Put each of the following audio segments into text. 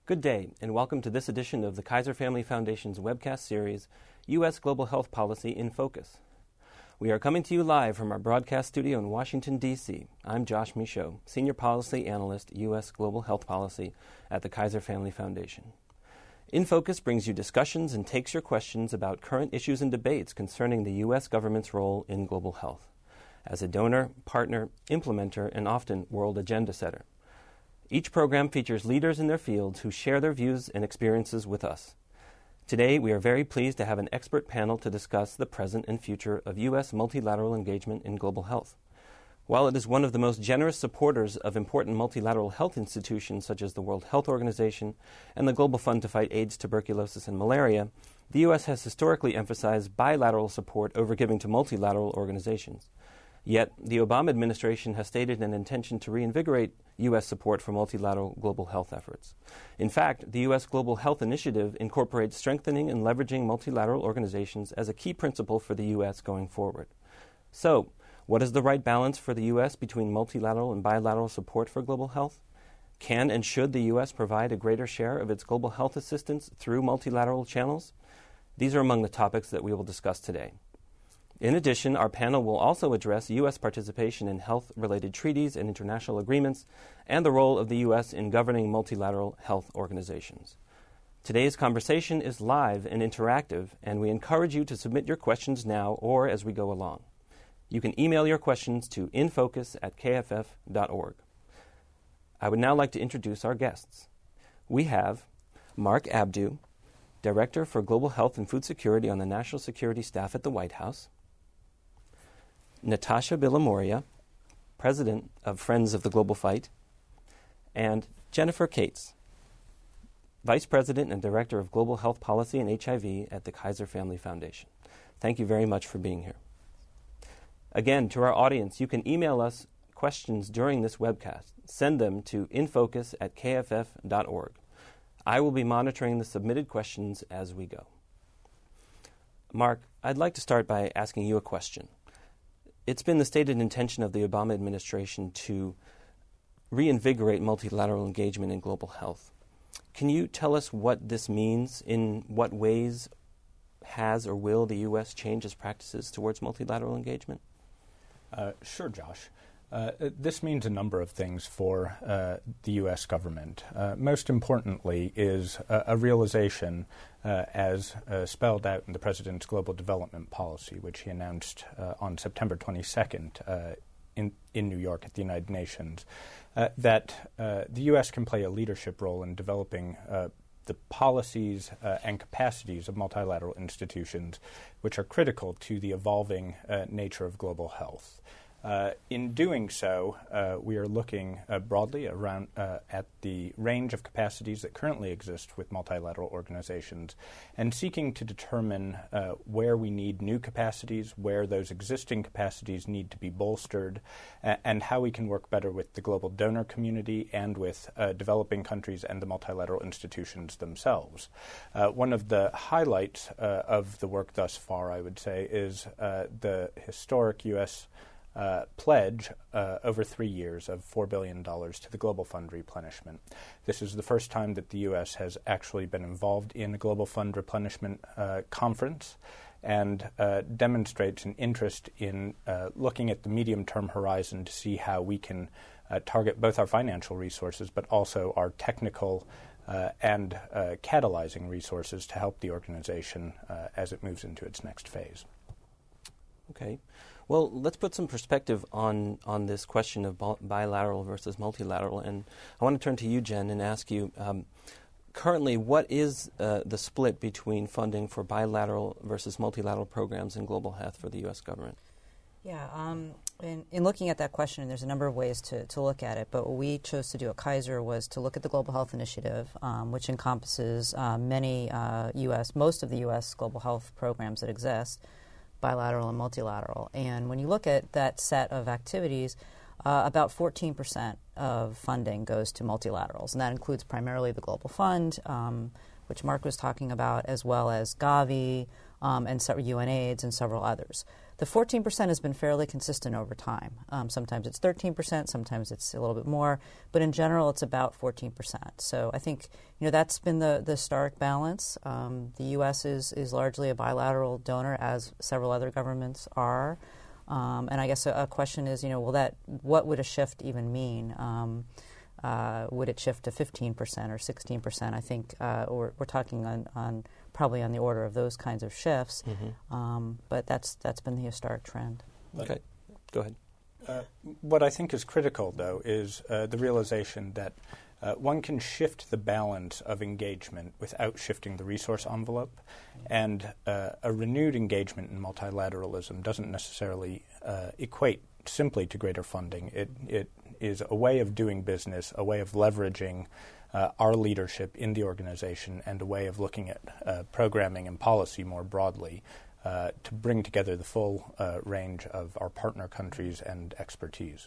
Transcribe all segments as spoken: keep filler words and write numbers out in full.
Good day, and welcome to this edition of the Kaiser Family Foundation's webcast series, U S Global Health Policy in Focus. We are coming to you live from our broadcast studio in Washington, D C I'm Josh Michaud, Senior Policy Analyst, U S Global Health Policy at the Kaiser Family Foundation. In Focus brings you discussions and takes your questions about current issues and debates concerning the U S government's role in global health, as a donor, partner, implementer, and often world agenda setter. Each program features leaders in their fields who share their views and experiences with us. Today, we are very pleased to have an expert panel to discuss the present and future of U S multilateral engagement in global health. While it is one of the most generous supporters of important multilateral health institutions such as the World Health Organization and the Global Fund to Fight AIDS, Tuberculosis, and Malaria, the U S has historically emphasized bilateral support over giving to multilateral organizations. Yet, the Obama administration has stated an intention to reinvigorate U S support for multilateral global health efforts. In fact, the U S Global Health Initiative incorporates strengthening and leveraging multilateral organizations as a key principle for the U S going forward. So, what is the right balance for the U S between multilateral and bilateral support for global health? Can and should the U S provide a greater share of its global health assistance through multilateral channels? These are among the topics that we will discuss today. In addition, our panel will also address U S participation in health-related treaties and international agreements and the role of the U S in governing multilateral health organizations. Today's conversation is live and interactive, and we encourage you to submit your questions now or as we go along. You can email your questions to infocus at k f f dot org. I would now like to introduce our guests. We have Mark Abdo, Director for Global Health and Food Security on the National Security Staff at the White House; Natasha Villamoria, President of Friends of the Global Fight; and Jennifer Cates, Vice President and Director of Global Health Policy and H I V at the Kaiser Family Foundation. Thank you very much for being here. Again, to our audience, you can email us questions during this webcast. Send them to infocus at k f f dot org. I will be monitoring the submitted questions as we go. Mark, I'd like to start by asking you a question. It's been the stated intention of the Obama administration to reinvigorate multilateral engagement in global health. Can you tell us what this means? In what ways has or will the U S change its practices towards multilateral engagement? Uh, sure, Josh. Uh, this means a number of things for uh, the U S government. Uh, most importantly is a, a realization, uh, as uh, spelled out in the President's Global Development Policy, which he announced uh, on September twenty-second uh, in, in New York at the United Nations, uh, that uh, the U S can play a leadership role in developing uh, the policies uh, and capacities of multilateral institutions, which are critical to the evolving uh, nature of global health. Uh, in doing so, uh, we are looking uh, broadly around uh, at the range of capacities that currently exist with multilateral organizations and seeking to determine uh, where we need new capacities, where those existing capacities need to be bolstered, a- and how we can work better with the global donor community and with uh, developing countries and the multilateral institutions themselves. Uh, one of the highlights uh, of the work thus far, I would say, is uh, the historic U S Uh, pledge uh, over three years of four billion dollars to the Global Fund replenishment. This is the first time that the U S has actually been involved in a Global Fund replenishment uh, conference and uh, demonstrates an interest in uh, looking at the medium-term horizon to see how we can uh, target both our financial resources but also our technical uh, and uh, catalyzing resources to help the organization uh, as it moves into its next phase. Okay. Well, let's put some perspective on, on this question of bilateral versus multilateral. And I want to turn to you, Jen, and ask you, um, currently, what is uh, the split between funding for bilateral versus multilateral programs in global health for the U S government? Yeah, um, in, in looking at that question, there's a number of ways to, to look at it. But what we chose to do at Kaiser was to look at the Global Health Initiative, um, which encompasses uh, many uh, U S, most of the U S global health programs that exist, bilateral and multilateral. And when you look at that set of activities, uh, about fourteen percent of funding goes to multilaterals. And that includes primarily the Global Fund, um, which Mark was talking about, as well as Gavi, um, and several UNAIDS and several others. The fourteen percent has been fairly consistent over time. Um, sometimes it's thirteen percent, sometimes it's a little bit more, but in general it's about fourteen percent. So I think you know that's been the, the stark balance. Um, the U S is, is largely a bilateral donor, as several other governments are. Um, and I guess a, a question is, you know, well, that what would a shift even mean? Um, uh, would it shift to fifteen percent or sixteen percent? I think uh, we're, we're talking on, on probably on the order of those kinds of shifts. Mm-hmm. Um, but that's that's been the historic trend. Okay, go ahead. Uh, what I think is critical, though, is uh, the realization that uh, one can shift the balance of engagement without shifting the resource envelope, and uh, a renewed engagement in multilateralism doesn't necessarily uh, equate simply to greater funding. It, it is a way of doing business, a way of leveraging uh, our leadership in the organization, and a way of looking at uh, programming and policy more broadly uh, to bring together the full uh, range of our partner countries and expertise.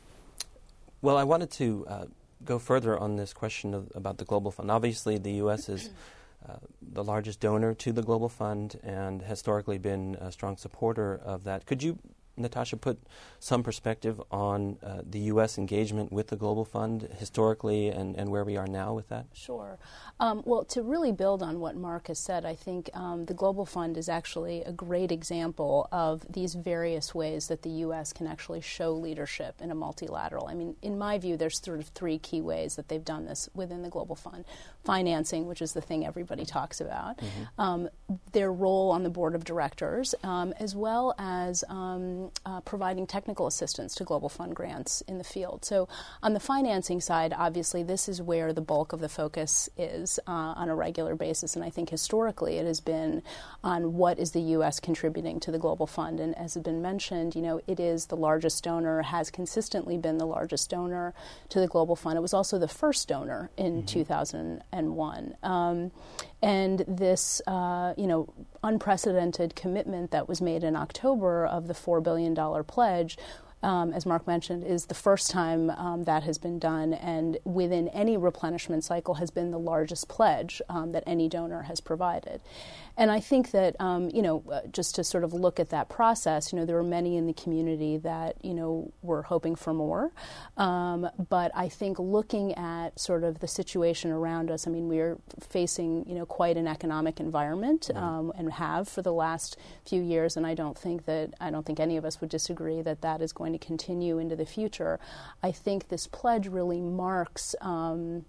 Well, I wanted to uh, go further on this question of, about the Global Fund. Obviously, the U S is uh, the largest donor to the Global Fund and historically been a strong supporter of that. Could you, Natasha, put some perspective on uh, the U S engagement with the Global Fund historically and, and where we are now with that? Sure. Um, well, to really build on what Mark has said, I think um, the Global Fund is actually a great example of these various ways that the U S can actually show leadership in a multilateral. I mean, in my view, there's sort of three key ways that they've done this within the Global Fund. Financing, which is the thing everybody talks about, mm-hmm. um, their role on the board of directors, um, as well as um, uh, providing technical assistance to Global Fund grants in the field. So on the financing side, obviously, this is where the bulk of the focus is uh, on a regular basis, and I think historically it has been on what is the U S contributing to the Global Fund. And as has been mentioned, you know, it is the largest donor, has consistently been the largest donor to the Global Fund. It was also the first donor in mm-hmm. two thousand one. Um, and this, uh, you know, unprecedented commitment that was made in October of the four billion dollars pledge, Um, as Mark mentioned, is the first time um, that has been done, and within any replenishment cycle has been the largest pledge um, that any donor has provided. And I think that, um, you know, uh, just to sort of look at that process, you know, there were many in the community that, you know, were hoping for more. Um, but I think looking at sort of the situation around us, I mean, we are facing, you know, quite an economic environment um, and have for the last few years, and I don't think that, I don't think any of us would disagree that that is going to continue into the future. I think this pledge really marks um,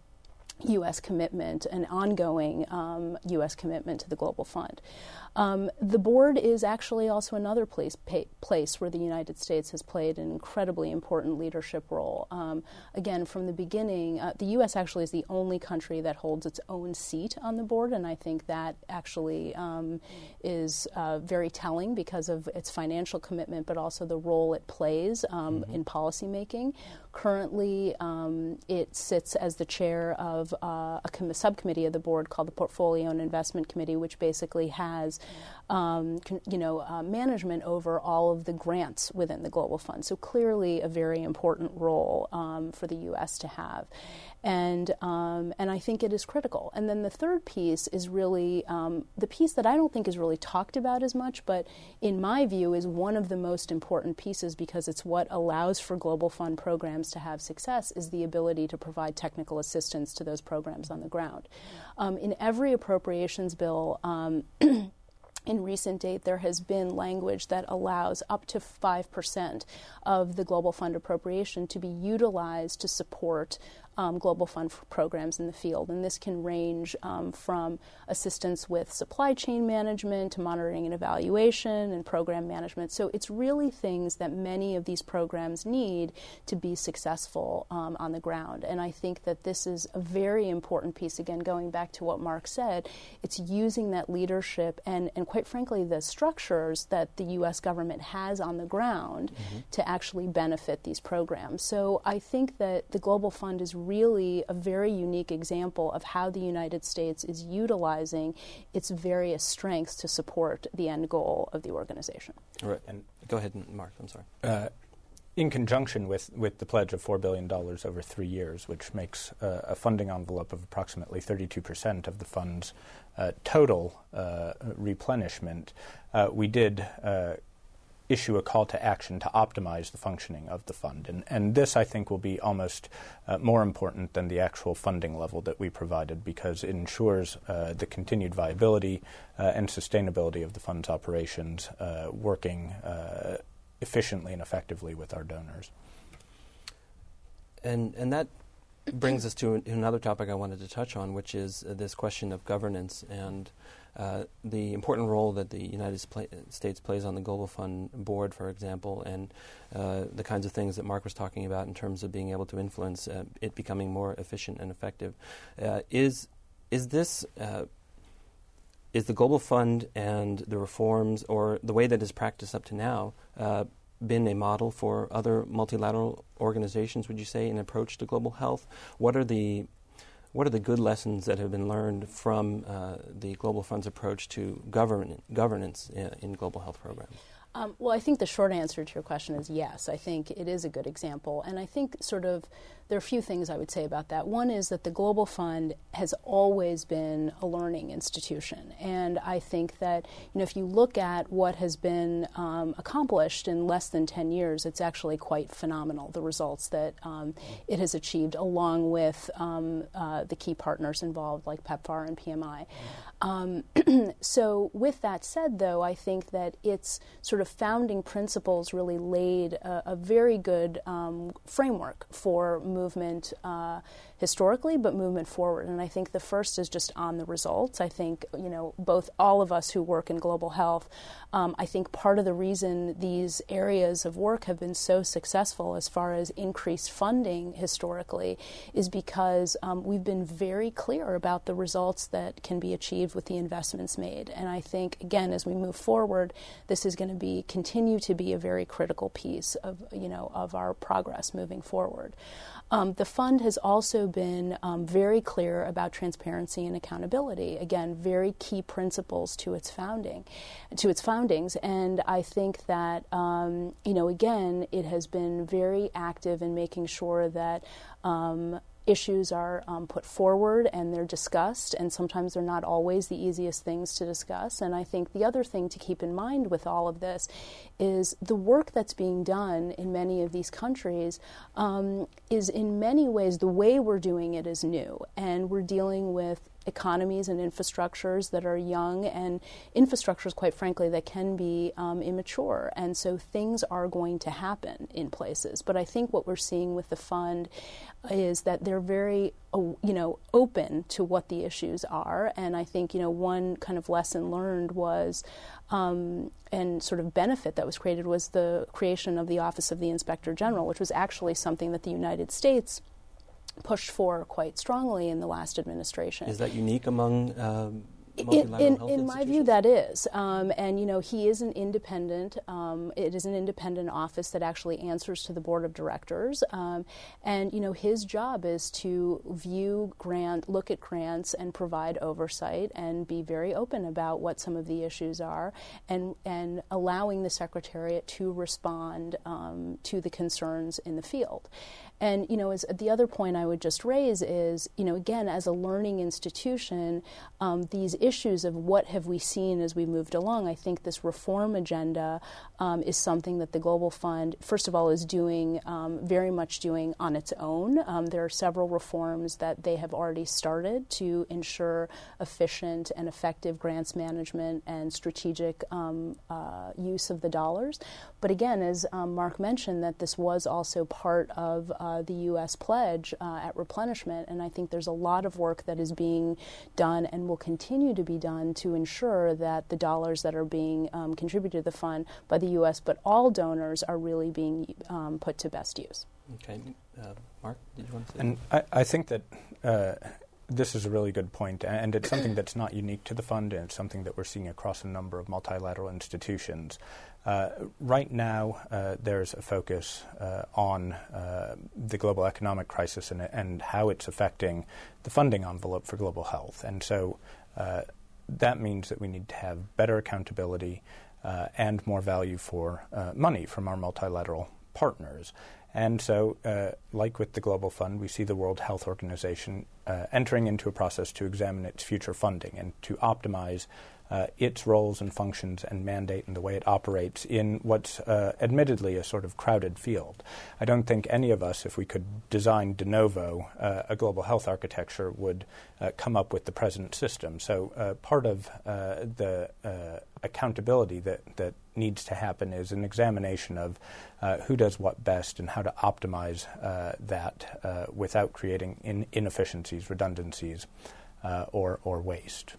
U S commitment, an ongoing um, U S commitment to the Global Fund. Um, the board is actually also another place pay, place where the United States has played an incredibly important leadership role. Um, again, from the beginning, uh, the U S actually is the only country that holds its own seat on the board, and I think that actually um, is uh, very telling because of its financial commitment, but also the role it plays um, mm-hmm. in policymaking. Currently, um, it sits as the chair of uh, a com- subcommittee of the board called the Portfolio and Investment Committee, which basically has, um, con- you know, uh, management over all of the grants within the Global Fund. So clearly, a very important role um, for the U S to have. And um, and I think it is critical. And then the third piece is really um, the piece that I don't think is really talked about as much, but in my view is one of the most important pieces because it's what allows for Global Fund programs to have success, is the ability to provide technical assistance to those programs on the ground. Um, in every appropriations bill, um, in recent date, there has been language that allows up to five percent of the Global Fund appropriation to be utilized to support Um, Global Fund programs in the field. And this can range um, from assistance with supply chain management to monitoring and evaluation and program management. So it's really things that many of these programs need to be successful um, on the ground. And I think that this is a very important piece, again, going back to what Mark said. It's using that leadership and, and quite frankly, the structures that the U S government has on the ground mm-hmm. to actually benefit these programs. So I think that the Global Fund is really a very unique example of how the United States is utilizing its various strengths to support the end goal of the organization. All right. And go ahead, Mark. I'm sorry. Uh, in conjunction with, with the pledge of four billion dollars over three years, which makes uh, a funding envelope of approximately thirty-two percent of the fund's uh, total uh, replenishment, uh, we did uh, issue a call to action to optimize the functioning of the fund. And, and this, I think, will be almost uh, more important than the actual funding level that we provided, because it ensures uh, the continued viability uh, and sustainability of the fund's operations, uh, working uh, efficiently and effectively with our donors. And and that brings us to an, another topic I wanted to touch on, which is uh, this question of governance and uh, the important role that the United States plays on the Global Fund board, for example, and uh, the kinds of things that Mark was talking about in terms of being able to influence uh, it becoming more efficient and effective. Uh, is is this uh, is the Global Fund and the reforms, or the way that is practiced up to now, uh, been a model for other multilateral organizations, would you say, in approach to global health? What are the what are the good lessons that have been learned from uh, the Global Fund's approach to govern- governance in, in global health programs? Um, well, I think the short answer to your question is yes. I think it is a good example. And I think sort of there are a few things I would say about that. One is that the Global Fund has always been a learning institution. And I think that, you know, if you look at what has been um, accomplished in less than ten years, it's actually quite phenomenal, the results that um, it has achieved, along with um, uh, the key partners involved, like PEPFAR and P M I. Um, so with that said, though, I think that its sort of founding principles really laid a, a very good um, framework for movement uh, historically, but movement forward. And I think the first is just on the results. I think, you know, both all of us who work in global health, um, I think part of the reason these areas of work have been so successful as far as increased funding historically is because um, we've been very clear about the results that can be achieved with the investments made. And I think, again, as we move forward, this is going to be continue to be a very critical piece of, you know, of our progress moving forward. Um, the fund has also been um, very clear about transparency and accountability. Again, very key principles to its founding, to its foundings. And I think that, um, you know, again, it has been very active in making sure that um, issues are um, put forward and they're discussed, and sometimes they're not always the easiest things to discuss. And I think the other thing to keep in mind with all of this is the work that's being done in many of these countries um, is in many ways, the way we're doing it is new, and we're dealing with economies and infrastructures that are young, and infrastructures, quite frankly, that can be um, immature. And so things are going to happen in places. But I think what we're seeing with the fund is that they're very, uh, you know, open to what the issues are. And I think, you know, one kind of lesson learned was, um, and sort of benefit that was created was the creation of the Office of the Inspector General, which was actually something that the United States pushed for quite strongly in the last administration. Is that unique among um, in, in, health in my view, that is. Um, and, you know, he is an independent, um, it is an independent office that actually answers to the board of directors. Um, and, you know, his job is to view grant, look at grants and provide oversight and be very open about what some of the issues are, and, and allowing the Secretariat to respond um, to the concerns in the field. And, you know, as the other point I would just raise is, you know, again, as a learning institution, um, these issues of what have we seen as we moved along, I think this reform agenda um, is something that the Global Fund, first of all, is doing, um, very much doing on its own. Um, there are several reforms that they have already started to ensure efficient and effective grants management and strategic um, uh, use of the dollars. But again, as um, Mark mentioned, that this was also part of uh, Uh, the U S pledge uh, at replenishment, and I think there's a lot of work that is being done and will continue to be done to ensure that the dollars that are being um, contributed to the fund by the U S, but all donors, are really being um, put to best use. Okay. Uh, Mark, did you want to say? And I, I think that uh, this is a really good point, and it's something that's not unique to the fund, and it's something that we're seeing across a number of multilateral institutions. Uh, right now, uh, there's a focus uh, on uh, the global economic crisis and, and how it's affecting the funding envelope for global health. And so uh, that means that we need to have better accountability uh, and more value for uh, money from our multilateral partners. And so, uh, like with the Global Fund, we see the World Health Organization uh, entering into a process to examine its future funding and to optimize uh, its roles and functions and mandate and the way it operates in what's uh, admittedly a sort of crowded field. I don't think any of us, if we could design de novo uh, a global health architecture, would uh, come up with the present system. So uh, part of uh, the uh, accountability that, that needs to happen is an examination of uh, who does what best and how to optimize uh, that uh, without creating in inefficiencies, redundancies, uh, or, or waste.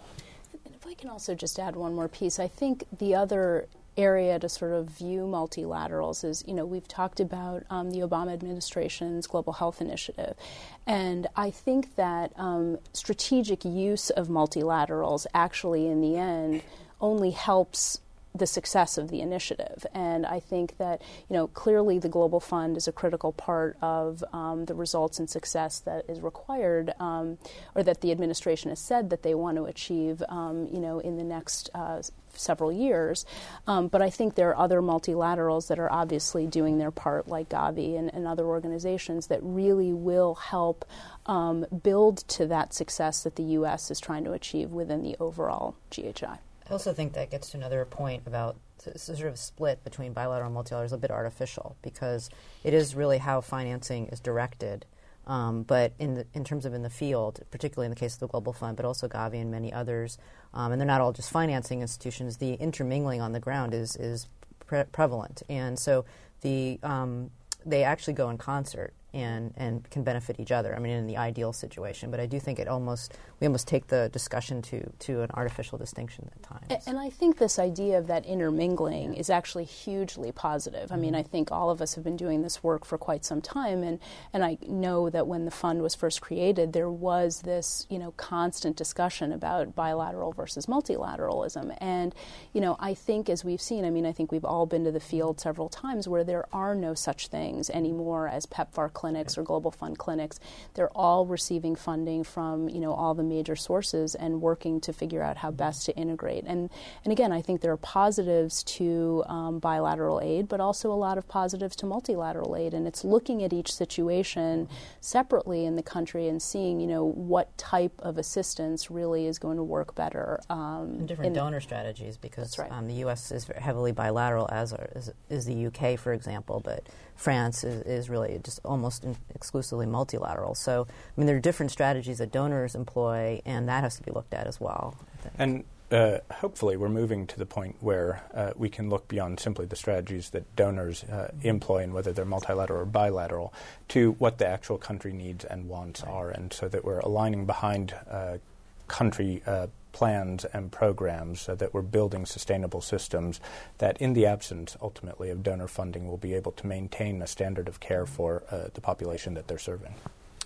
And if I can also just add one more piece, I think the other area to sort of view multilaterals is, you know, we've talked about um, the Obama administration's Global Health Initiative. And I think that um, strategic use of multilaterals actually, in the end, only helps the success of the initiative. And I think that, you know, clearly the Global Fund is a critical part of um, the results and success that is required, um, or that the administration has said that they want to achieve, um, you know, in the next uh, several years. Um, but I think there are other multilaterals that are obviously doing their part, like Gavi and, and other organizations, that really will help um, build to that success that the U S is trying to achieve within the overall G H I. I also think that gets to another point about this sort of split between bilateral and multilateral is a bit artificial, because it is really how financing is directed. Um, but in the, in terms of in the field, particularly in the case of the Global Fund, but also Gavi and many others, um, and they're not all just financing institutions, the intermingling on the ground is is pre- prevalent. And so the um, they actually go in concert and, and can benefit each other. I mean, in the ideal situation. But I do think it almost we almost take the discussion to, to an artificial distinction at times. And, and I think this idea of that intermingling is actually hugely positive. I mean, I think all of us have been doing this work for quite some time, and, and I know that when the fund was first created, there was this, you know, constant discussion about bilateral versus multilateralism. And, you know, I think as we've seen, I mean, I think we've all been to the field several times where there are no such things anymore as PEPFAR clinics or Global Fund clinics. They're all receiving funding from, you know, all the major sources and working to figure out how best to integrate. And and again, I think there are positives to um, bilateral aid, but also a lot of positives to multilateral aid. And it's looking at each situation separately in the country and seeing, you know, what type of assistance really is going to work better. Um, and different donor strategies, because that's right. um, the U S is heavily bilateral, as are, is, is the U K, for example, but France is, is really just almost in exclusively multilateral. So, I mean, there are different strategies that donors employ, and that has to be looked at as well. And uh, hopefully we're moving to the point where uh, we can look beyond simply the strategies that donors uh, employ, and whether they're multilateral or bilateral, to what the actual country needs and wants right. are, and so that we're aligning behind uh, country uh, plans and programs so that we're building sustainable systems that, in the absence, ultimately, of donor funding, will be able to maintain a standard of care for uh, the population that they're serving.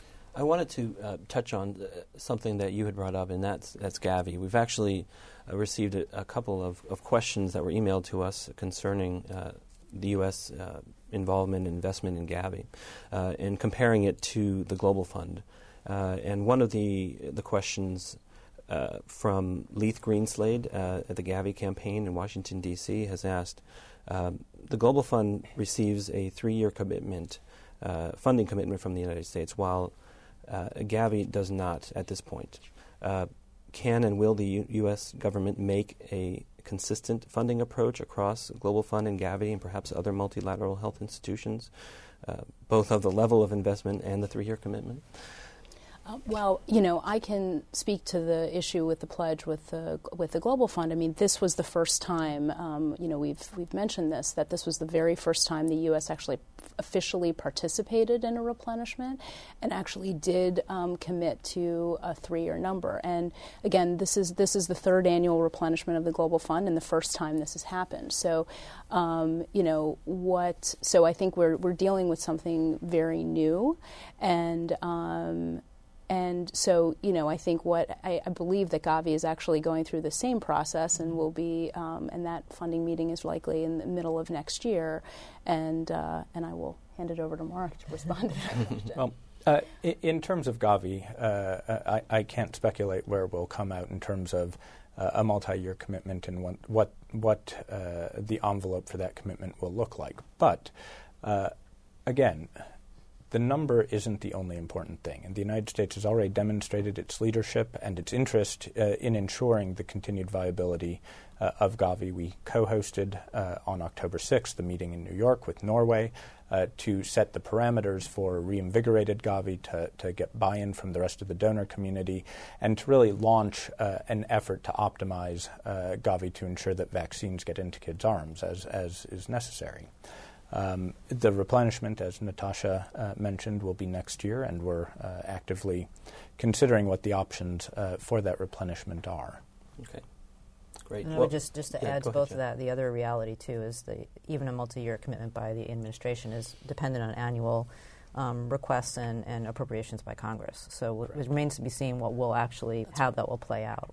I wanted to uh, touch on uh, something that you had brought up, and that's, that's Gavi. We've actually uh, received a, a couple of, of questions that were emailed to us concerning uh, the U S uh, involvement and investment in Gavi, uh, and comparing it to the Global Fund. Uh, and one of the the questions uh, from Leith Greenslade uh, at the Gavi campaign in Washington, D C has asked, uh, the Global Fund receives a three-year commitment, uh, funding commitment from the United States, while uh, Gavi does not at this point. Uh, can and will the U- U.S. government make a consistent funding approach across Global Fund and Gavi and perhaps other multilateral health institutions, uh, both of the level of investment and the three-year commitment? Uh, well, you know, I can speak to the issue with the pledge with the with the Global Fund. I mean, this was the first time, um, you know, we've we've mentioned this, that this was the very first time the U S actually officially participated in a replenishment and actually did um, commit to a three-year number. And again, this is this is the third annual replenishment of the Global Fund and the first time this has happened. So, um, you know, what? So I think we're we're dealing with something very new, and. Um, And so, you know, I think what I, I believe that Gavi is actually going through the same process, and will be, um, and that funding meeting is likely in the middle of next year, and uh, and I will hand it over to Mark to respond to that question. Well, uh, in, in terms of Gavi, uh, I, I can't speculate where we'll come out in terms of uh, a multi-year commitment and what what, what uh, the envelope for that commitment will look like, but. Uh, again, the number isn't the only important thing, and the United States has already demonstrated its leadership and its interest uh, in ensuring the continued viability uh, of Gavi. We co-hosted uh, on October sixth the meeting in New York with Norway uh, to set the parameters for reinvigorated Gavi, to, to get buy-in from the rest of the donor community, and to really launch uh, an effort to optimize uh, Gavi to ensure that vaccines get into kids' arms as, as is necessary. Um, the replenishment, as Natasha uh, mentioned, will be next year, and we're uh, actively considering what the options uh, for that replenishment are. Okay, great. And I well, would just, just to yeah, add to ahead, both Jen. of that, the other reality, too, is the even a multi-year commitment by the administration is dependent on annual um, requests and, and appropriations by Congress. So it remains to be seen what will actually, That's how right. that will play out.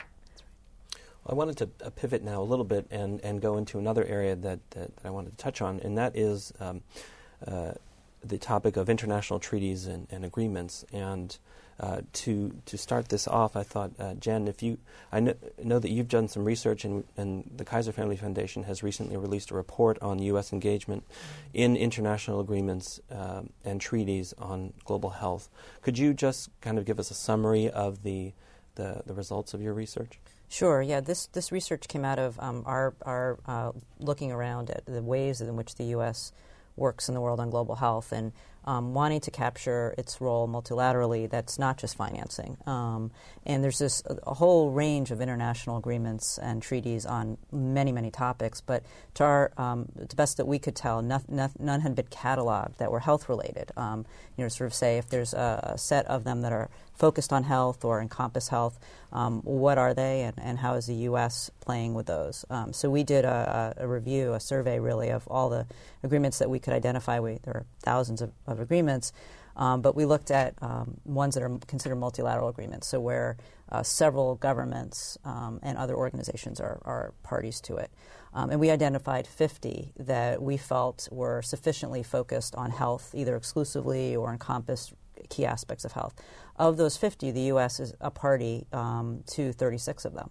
I wanted to uh, pivot now a little bit and, and go into another area that, that, that I wanted to touch on, and that is um, uh, the topic of international treaties and, and agreements. And uh, to to start this off, I thought, uh, Jen, if you, I kn- know that you've done some research, and, and the Kaiser Family Foundation has recently released a report on U S engagement in international agreements um, and treaties on global health. Could you just kind of give us a summary of the the, the results of your research? Sure. Yeah. This this research came out of um, our our uh, looking around at the ways in which the U S works in the world on global health, and um, wanting to capture its role multilaterally. That's not just financing. Um, and there's this a, a whole range of international agreements and treaties on many many topics. But to our um, to the best that we could tell, none, none had been cataloged that were health related. Um, you know, sort of say if there's a, a set of them that are focused on health or encompass health, um, what are they, and, and how is the U S playing with those? Um, so we did a, a review, a survey really of all the agreements that we could identify. We, there are thousands of, of agreements, um, but we looked at um, ones that are considered multilateral agreements, so where uh, several governments um, and other organizations are, are parties to it. Um, and we identified fifty that we felt were sufficiently focused on health, either exclusively or encompassed key aspects of health. Of those fifty, the U S is a party um, to thirty-six of them.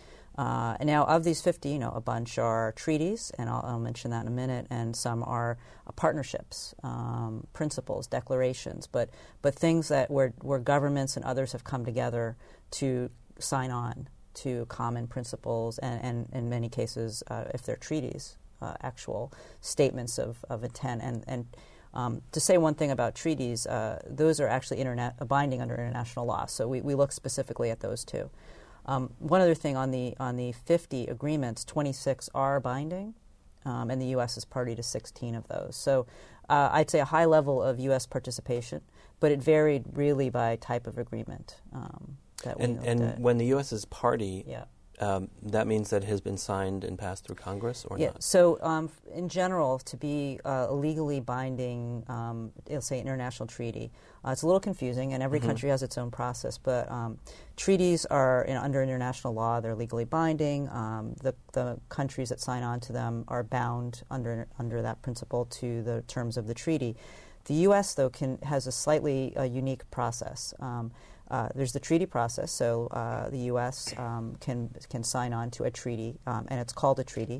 Uh, and now, of these fifty, you know, a bunch are treaties, and I'll, I'll mention that in a minute, and some are uh, partnerships, um, principles, declarations, but but things that where where governments and others have come together to sign on to common principles, and, and in many cases, uh, if they're treaties, uh, actual statements of, of intent. And, and um, to say one thing about treaties, uh, those are actually internet, binding under international law. So we, we look specifically at those too. Um, one other thing on the on the fifty agreements, twenty-six are binding, um, and the U S is party to sixteen of those. So uh, I'd say a high level of U S participation, but it varied really by type of agreement. Um, that and we and at. when the U S is party, yeah. Um, that means that it has been signed and passed through Congress, or yeah, not? So um, in general, to be uh, a legally binding, um, let's say, international treaty, uh, it's a little confusing, and every mm-hmm. country has its own process. But um, treaties are, in, under international law, they're legally binding. Um, the, the countries that sign on to them are bound under under that principle to the terms of the treaty. The U S, though, can has a slightly uh, unique process. Um, Uh, there's the treaty process, so uh, the U S um, can can sign on to a treaty, um, and it's called a treaty,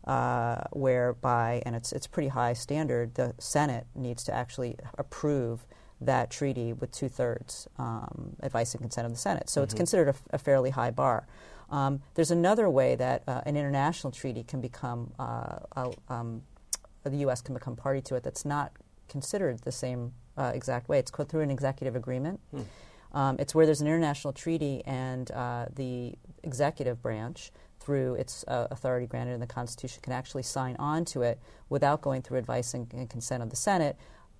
uh, whereby, and it's it's pretty high standard, the Senate needs to actually approve that treaty with two-thirds um, advice and consent of the Senate. So mm-hmm. it's considered a, a fairly high bar. Um, there's another way that uh, an international treaty can become, uh, uh, um, the U S can become party to it that's not considered the same uh, exact way. It's called through an executive agreement. Hmm. Um, it's where there's an international treaty and uh, the executive branch, through its uh, authority granted in the Constitution, can actually sign on to it without going through advice and, and consent of the Senate,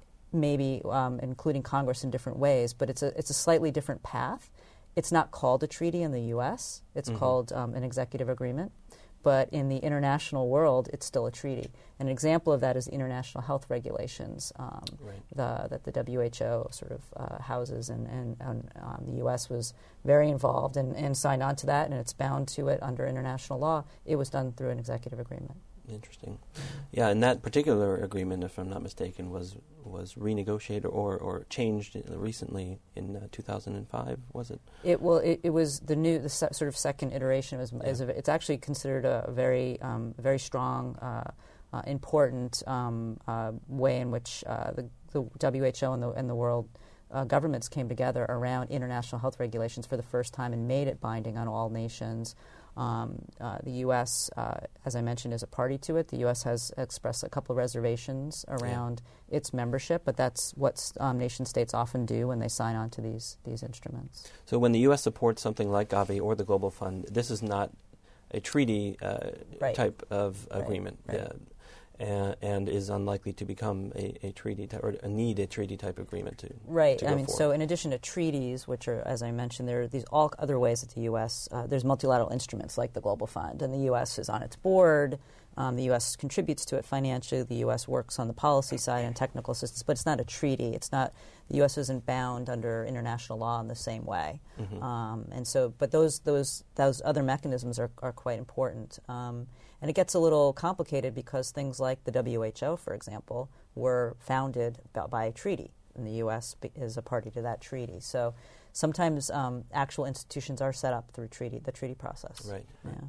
maybe um, including Congress in different ways. But it's a, it's a slightly different path. It's not called a treaty in the U S. It's mm-hmm. called um, an executive agreement. But in the international world, it's still a treaty. An example of that is the international health regulations um, right. the, that the W H O sort of uh, houses, and, and, and um, the U S was very involved and, and signed on to that, and it's bound to it under international law. It was done through an executive agreement. Interesting. Yeah, and that particular agreement, if I'm not mistaken, was was renegotiated or, or changed recently in uh, two thousand five, was it? It well, it, it was the new, the se- sort of second iteration. It was, yeah. is a, it's actually considered a very, um, very strong uh, uh, important um, uh, way in which uh, the, the W H O and the, and the world uh, governments came together around international health regulations for the first time and made it binding on all nations. Um, uh, the U S, uh, as I mentioned, is a party to it. The U S has expressed a couple of reservations around yeah. its membership, but that's what um, nation states often do when they sign on to these these instruments. So when the U S supports something like Gavi or the Global Fund, this is not a treaty uh, right. type of right. agreement. Right. Uh, And, and is unlikely to become a, a treaty ty- or a need a treaty type agreement to right. To I go mean, forward. so in addition to treaties, which are, as I mentioned, there are these all other ways that the U S uh, there's multilateral instruments like the Global Fund, and the U S is on its board. Um, the U S contributes to it financially. The U S works on the policy side and technical assistance, but it's not a treaty. It's not the U S isn't bound under international law in the same way. Mm-hmm. Um, and so, but those those those other mechanisms are are quite important. Um, And it gets a little complicated because things like the W H O, for example, were founded by a treaty, and the U S is a party to that treaty. So sometimes um, actual institutions are set up through treaty, the treaty process. Right. Yeah.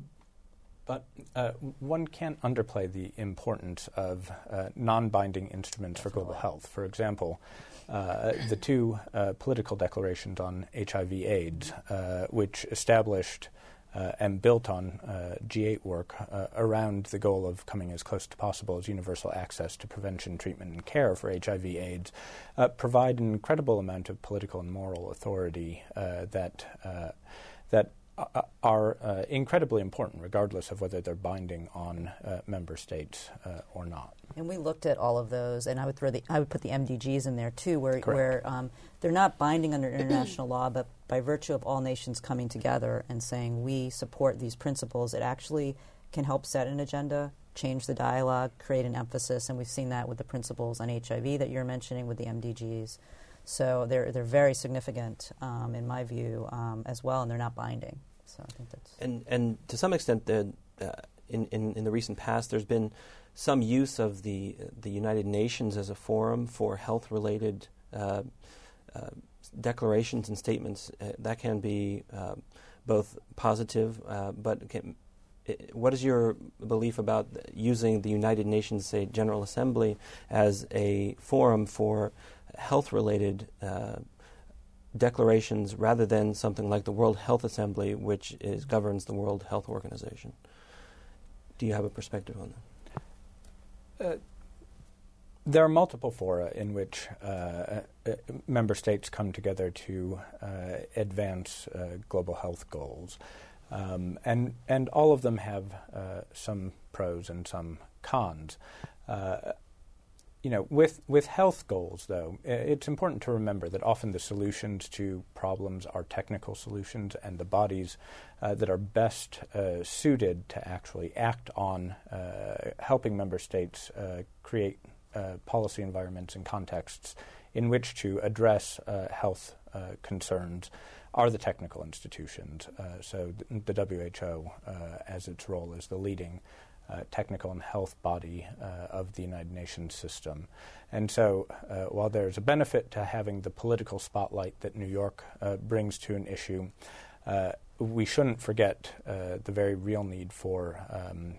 But uh, one can't underplay the importance of uh, non-binding instruments for global health. For example, uh, the two uh, political declarations on H I V AIDS, uh, which established Uh, and built on uh, G eight work uh, around the goal of coming as close to possible as universal access to prevention, treatment, and care for H I V AIDS, uh, provide an incredible amount of political and moral authority uh, that uh, that uh, are uh, incredibly important, regardless of whether they're binding on uh, member states uh, or not. And we looked at all of those, and I would throw the I would put the M D Gs in there too, where Correct. where um, they're not binding under international law, but by virtue of all nations coming together and saying we support these principles, it actually can help set an agenda, change the dialogue, create an emphasis, and we've seen that with the principles on H I V that you're mentioning with the M D Gs. So they're they're very significant um, in my view um, as well, and they're not binding. So I think that's and and to some extent, the, uh, in, in in the recent past, there's been some use of the the United Nations as a forum for health-related uh, uh, declarations and statements. Uh, that can be uh, both positive, uh, but can, it, what is your belief about using the United Nations, say, General Assembly, as a forum for health-related uh, declarations rather than something like the World Health Assembly, which is governs the World Health Organization? Do you have a perspective on that? Uh, there are multiple fora in which uh, uh, member states come together to uh, advance uh, global health goals, um, and and all of them have uh, some pros and some cons. Uh, you know, with with health goals, though, it's important to remember that often the solutions to problems are technical solutions, and the bodies uh, that are best uh, suited to actually act on uh, helping member states uh, create uh, policy environments and contexts in which to address uh, health uh, concerns are the technical institutions. Uh, so th- the W H O, uh, as its role as the leading Uh, technical and health body uh, of the United Nations system. And so uh, while there's a benefit to having the political spotlight that New York uh, brings to an issue, uh, we shouldn't forget uh, the very real need for um,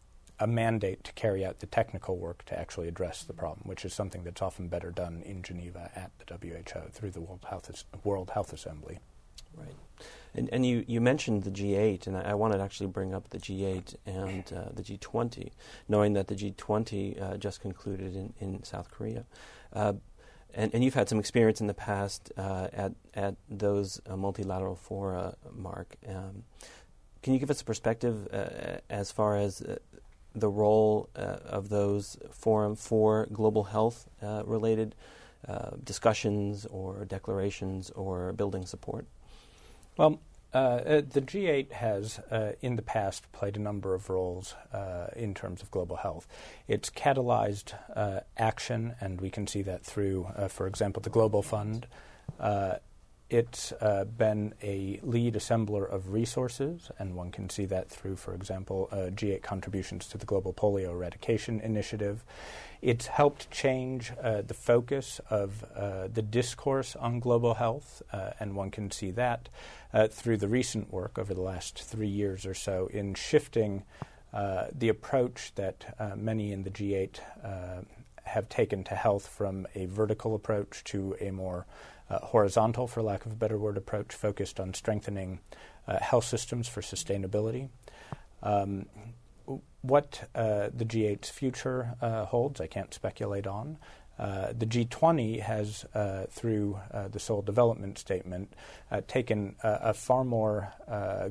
a mandate to carry out the technical work to actually address the problem, which is something that's often better done in Geneva at the W H O through the World Health, As- World Health Assembly. Right. And, and you, you mentioned the G eight, and I, I wanted to actually bring up the G eight and uh, the G twenty, knowing that the G twenty uh, just concluded in, in South Korea. Uh, and, and you've had some experience in the past uh, at, at those uh, multilateral fora, Mark. Um, can you give us a perspective uh, as far as uh, the role uh, of those forum for global health-related uh, uh, discussions or declarations or building support? Well, uh, uh, the G eight has, uh, in the past, played a number of roles uh, in terms of global health. It's catalyzed uh, action, and we can see that through, uh, for example, the Global Fund. Uh, it's uh, been a lead assembler of resources, and one can see that through, for example, uh, G eight contributions to the Global Polio Eradication Initiative. It's helped change uh, the focus of uh, the discourse on global health, uh, and one can see that uh, through the recent work over the last three years or so in shifting uh, the approach that uh, many in the G eight uh, have taken to health from a vertical approach to a more uh, horizontal, for lack of a better word, approach focused on strengthening uh, health systems for sustainability. Um, what uh, the G eight's future uh, holds, I can't speculate on. Uh, the G twenty has, uh, through uh, the Seoul Development Statement, uh, taken a, a far more uh,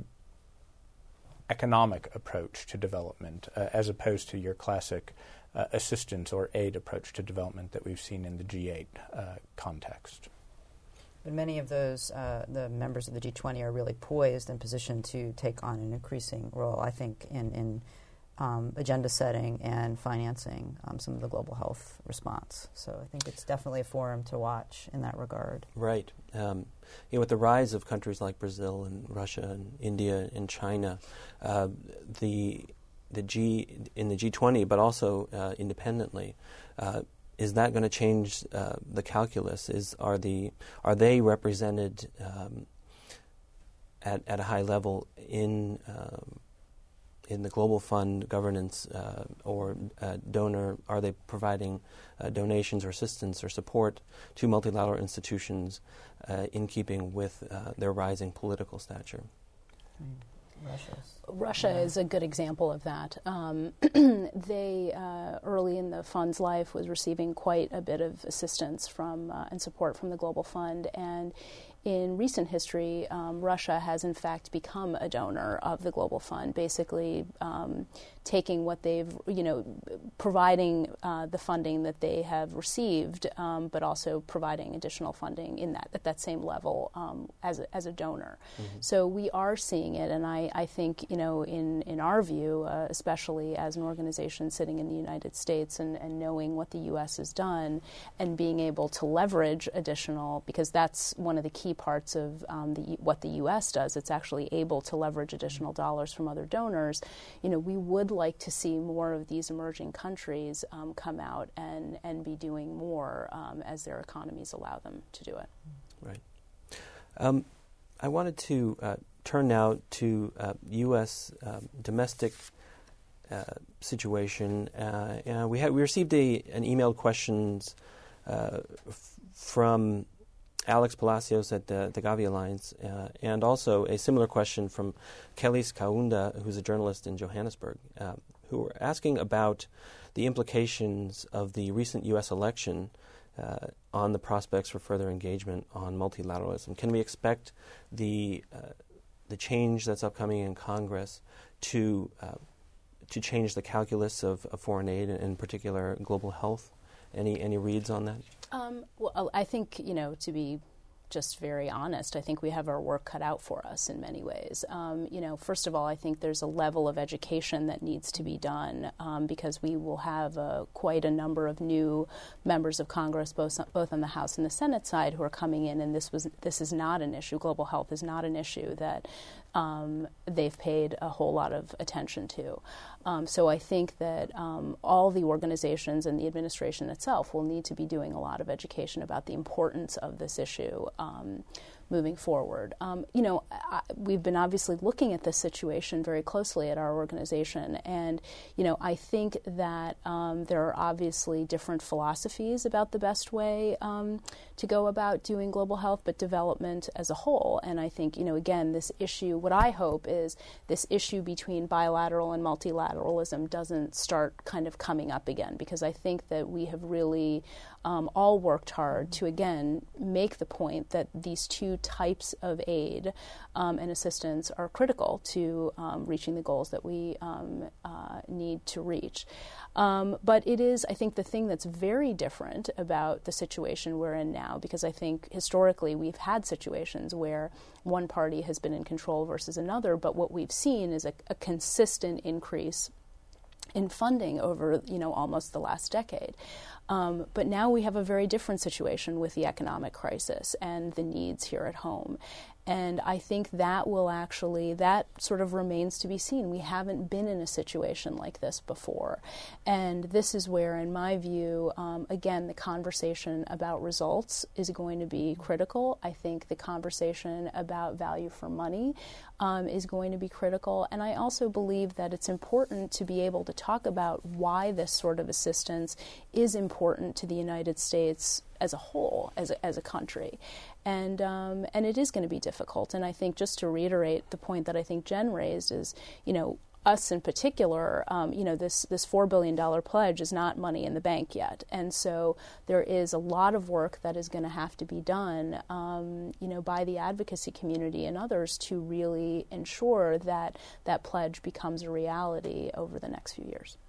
economic approach to development, uh, as opposed to your classic uh, assistance or aid approach to development that we've seen in the G eight uh, context. But many of those, uh, the members of the G twenty are really poised and positioned to take on an increasing role, I think, in, in um, agenda setting and financing um, some of the global health response. So I think it's definitely a forum to watch in that regard. Right. Um, you know, with the rise of countries like Brazil and Russia and India and China, uh, the the G in the G twenty, but also uh, independently. Uh, Is that going to change uh, the calculus? Is are the are they represented um, at at a high level in um, in the Global Fund governance uh, or uh, donor? Are they providing uh, donations or assistance or support to multilateral institutions uh, in keeping with uh, their rising political stature? Mm. Russia's. Russia yeah. is a good example of that. Um, they, uh, early in the fund's life, was receiving quite a bit of assistance from uh, and support from the Global Fund, and in recent history, um, Russia has in fact become a donor of the Global Fund, basically um, taking what they've, you know, providing uh, the funding that they have received, um, but also providing additional funding in that at that same level um, as a, as a donor. Mm-hmm. So we are seeing it, and I, I think, you know, in in our view, uh, especially as an organization sitting in the United States and, and knowing what the U S has done and being able to leverage additional, because that's one of the key parts of um, the, what the U S does. It's actually able to leverage additional dollars from other donors. You know, we would like to see more of these emerging countries um, come out and, and be doing more um, as their economies allow them to do it. Right. Um, I wanted to uh, turn now to uh, U S um, domestic uh, situation. Uh, and we had we received a an emailed questions uh, f- from Alex Palacios at the, the Gavi Alliance, uh, and also a similar question from Kelis Kaunda, who's a journalist in Johannesburg, uh, who were asking about the implications of the recent U S election uh, on the prospects for further engagement on multilateralism. Can we expect the uh, the change that's upcoming in Congress to uh, to change the calculus of, of foreign aid, and in particular global health? Any any reads on that? Um, well, I think, you know, to be just very honest, I think we have our work cut out for us in many ways. Um, you know, first of all, I think there's a level of education that needs to be done um, because we will have uh, quite a number of new members of Congress, both both on the House and the Senate side, who are coming in, and this was this is not an issue. Global health is not an issue that um, they've paid a whole lot of attention to. Um, so I think that um, all the organizations and the administration itself will need to be doing a lot of education about the importance of this issue um, moving forward. Um, you know, I, we've been obviously looking at this situation very closely at our organization, and, you know, I think that um, there are obviously different philosophies about the best way um, to go about doing global health, but development as a whole. And I think, you know, again, this issue, what I hope is this issue between bilateral and multilateralism doesn't start kind of coming up again, because I think that we have really um, all worked hard to, again, make the point that these two types of aid um, and assistance are critical to um, reaching the goals that we um, uh, need to reach. Um, but it is, I think, the thing that's very different about the situation we're in now, because I think historically we've had situations where one party has been in control versus another, but what we've seen is a, a consistent increase in funding over, you know, almost the last decade. Um, but now we have a very different situation with the economic crisis and the needs here at home. And I think that will actually, that sort of remains to be seen. We haven't been in a situation like this before. And this is where, in my view, um, again, the conversation about results is going to be critical. I think the conversation about value for money um, is going to be critical. And I also believe that it's important to be able to talk about why this sort of assistance is important to the United States as a whole, as a, as a country. And um, and it is going to be difficult. And I think, just to reiterate the point that I think Jen raised, is, you know, us in particular, um, you know, this, this four billion dollars pledge is not money in the bank yet. And so there is a lot of work that is going to have to be done, um, you know, by the advocacy community and others to really ensure that that pledge becomes a reality over the next few years.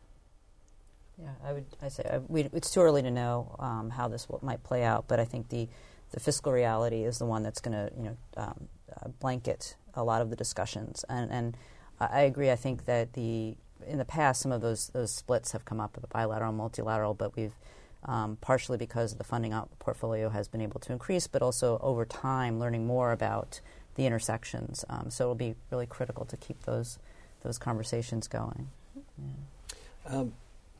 Yeah, I would. I say I, we, it's too early to know um, how this will, might play out, but I think the the fiscal reality is the one that's going to, you know, um, uh, blanket a lot of the discussions. And, and I agree. I think that the in the past some of those those splits have come up, the bilateral and multilateral, but we've um, partially because the funding out portfolio has been able to increase, but also over time learning more about the intersections. Um, so it'll be really critical to keep those those conversations going. Yeah. Um,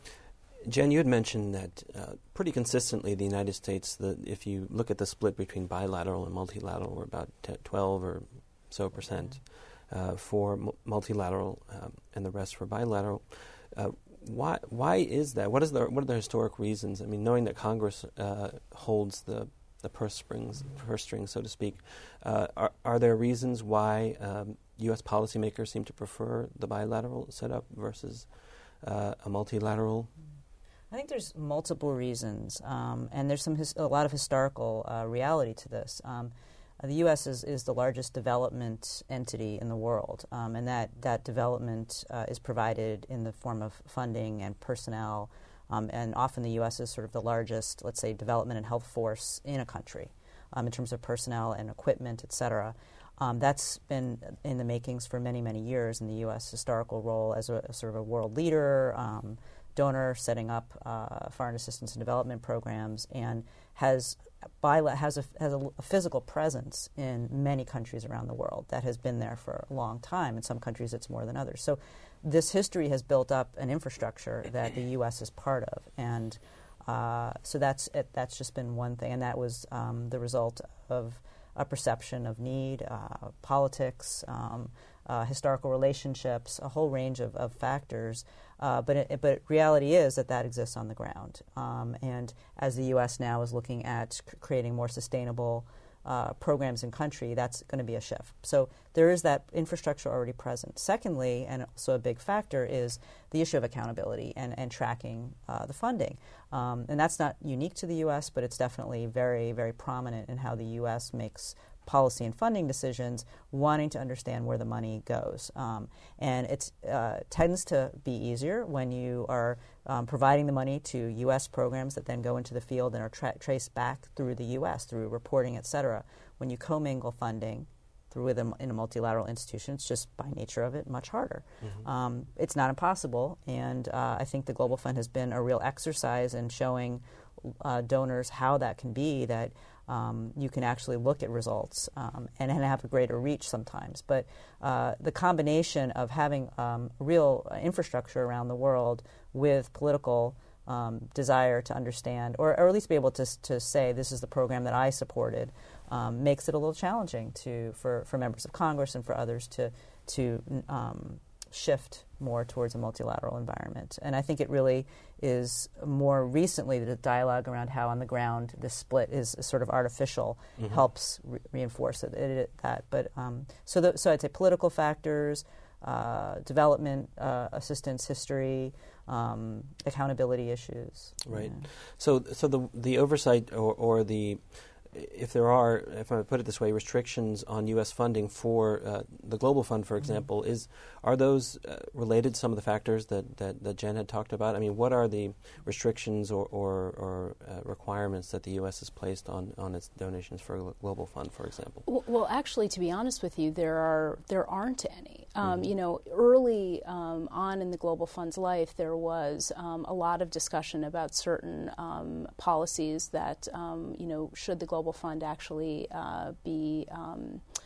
Jen, you had mentioned that uh, pretty consistently the United States, the, if you look at the split between bilateral and multilateral, we're about twelve or so percent uh, for m- multilateral um, and the rest for bilateral. Uh, why why is that? What is the what are the historic reasons? I mean, knowing that Congress uh, holds the the purse strings, purse strings, so to speak, uh, are are there reasons why um, U S policymakers seem to prefer the bilateral setup versus uh, a multilateral? I think there's multiple reasons, um, and there's some his, a lot of historical uh, reality to this. Um, uh, the U S is, is the largest development entity in the world, um, and that, that development uh, is provided in the form of funding and personnel, um, and often the U S is sort of the largest, let's say, development and health force in a country um, in terms of personnel and equipment, et cetera. Um, that's been in the makings for many, many years in the U S historical role as a, a sort of a world leader, um, donor, setting up uh, foreign assistance and development programs, and has bila- has, a, has a, a physical presence in many countries around the world that has been there for a long time. In some countries, it's more than others. So this history has built up an infrastructure that the U S is part of, and uh, so that's it, that's just been one thing, and that was um, the result of a perception of need, uh, politics, um, uh, historical relationships, a whole range of, of factors. Uh, but it, but reality is that that exists on the ground. Um, and as the U S now is looking at c- creating more sustainable uh, programs in country, that's going to be a shift. So there is that infrastructure already present. Secondly, and also a big factor, is the issue of accountability and, and tracking uh, the funding. Um, and that's not unique to the U S, but it's definitely very, very prominent in how the U S makes policy and funding decisions, wanting to understand where the money goes. Um, and it uh, tends to be easier when you are um, providing the money to U S programs that then go into the field and are tra- traced back through the U S, through reporting, et cetera. When you commingle funding through with a, in a multilateral institution, it's just by nature of it much harder. Mm-hmm. Um, it's not impossible, and uh, I think the Global Fund has been a real exercise in showing uh, donors how that can be, that Um, you can actually look at results um, and, and have a greater reach sometimes. But uh, the combination of having um, real uh, infrastructure around the world with political um, desire to understand, or, or at least be able to, to say this is the program that I supported, um, makes it a little challenging to for, for members of Congress and for others to to um, shift more towards a multilateral environment. And I think it really is more recently the dialogue around how on the ground this split is sort of artificial mm-hmm. helps re- reinforce it, it, it, that. But um, so, the, so I'd say political factors, uh, development uh, assistance history, um, accountability issues. Right. Yeah. So, so the the oversight or, or the if there are, if I put it this way, restrictions on U S funding for uh, the Global Fund, for example, mm-hmm. is are those uh, related to some of the factors that, that, that Jen had talked about? I mean, what are the restrictions or, or, or uh, requirements that the U S has placed on, on its donations for a Global Fund, for example? Well, well, actually, to be honest with you, there are there aren't any. Um, mm-hmm. You know, early um, on in the Global Fund's life, there was um, a lot of discussion about certain um, policies that, um, you know, should the Global Fund actually uh, be um,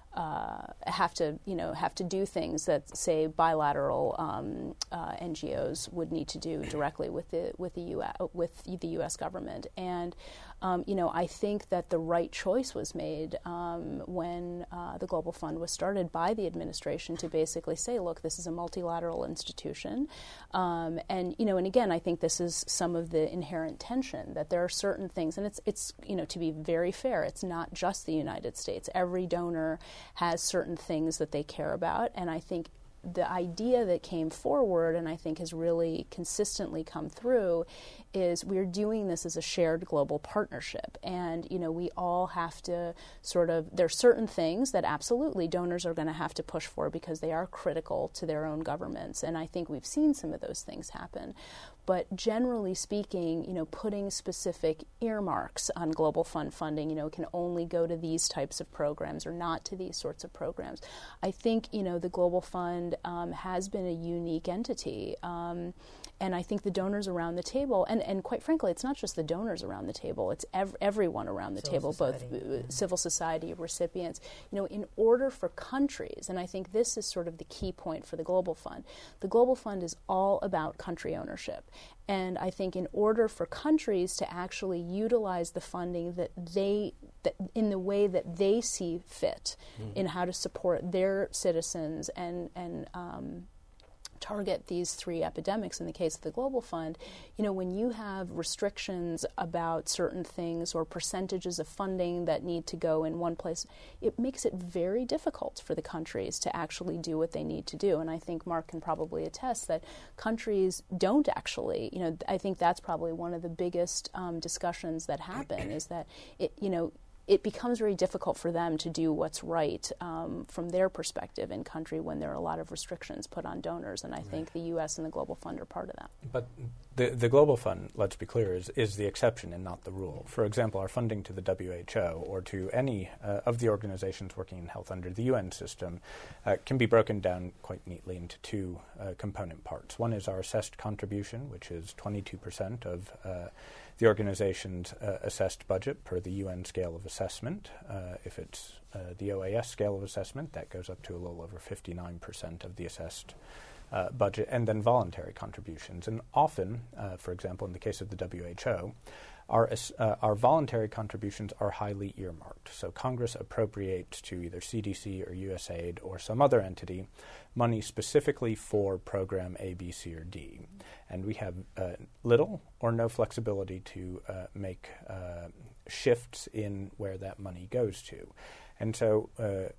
uh, have to, you know, have to do things that, say, bilateral um, uh, N G Os would need to do directly with the with the U S with the U S government. And um, you know, I think that the right choice was made um, when uh, the Global Fund was started by the administration to basically say, look, this is a multilateral institution, um, and you know, and again, I think this is some of the inherent tension that there are certain things, and it's it's you know, to be very fair, it's not just the United States. Every donor has certain things that they care about, and I think the idea that came forward, and I think has really consistently come through, is we're doing this as a shared global partnership. And, you know, we all have to sort of, there are certain things that absolutely donors are going to have to push for because they are critical to their own governments. And I think we've seen some of those things happen. But generally speaking, you know, putting specific earmarks on Global Fund funding, you know, can only go to these types of programs or not to these sorts of programs. I think, you know, the Global Fund um, has been a unique entity. Um, and I think the donors around the table, and, and quite frankly, it's not just the donors around the table, it's ev- everyone around the civil table, society. both uh, mm-hmm. civil society, recipients, you know, in order for countries, and I think this is sort of the key point for the Global Fund, the Global Fund is all about country ownership. And I think in order for countries to actually utilize the funding that they, that in the way that they see fit, mm. in how to support their citizens and, and um, target these three epidemics in the case of the Global Fund, you know, when you have restrictions about certain things or percentages of funding that need to go in one place, it makes it very difficult for the countries to actually do what they need to do. And I think Mark can probably attest that countries don't actually, you know, I think that's probably one of the biggest um, discussions that happen is that, it, you know, it becomes very difficult for them to do what's right um, from their perspective in country when there are a lot of restrictions put on donors. And I right. think the U S and the Global Fund are part of that. But the, the Global Fund, let's be clear, is, is the exception and not the rule. For example, our funding to the W H O or to any uh, of the organizations working in health under the U N system uh, can be broken down quite neatly into two uh, component parts. One is our assessed contribution, which is twenty-two percent of uh, the organization's uh, assessed budget per the U N scale of assessment. Uh, if it's uh, the O A S scale of assessment, that goes up to a little over fifty-nine percent of the assessed uh, budget, and then voluntary contributions. And often, uh, for example, in the case of the W H O, our, uh, our voluntary contributions are highly earmarked. So Congress appropriates to either C D C or U S A I D or some other entity money specifically for program A, B, C, or D. And we have uh, little or no flexibility to uh, make uh, shifts in where that money goes to. And so uh,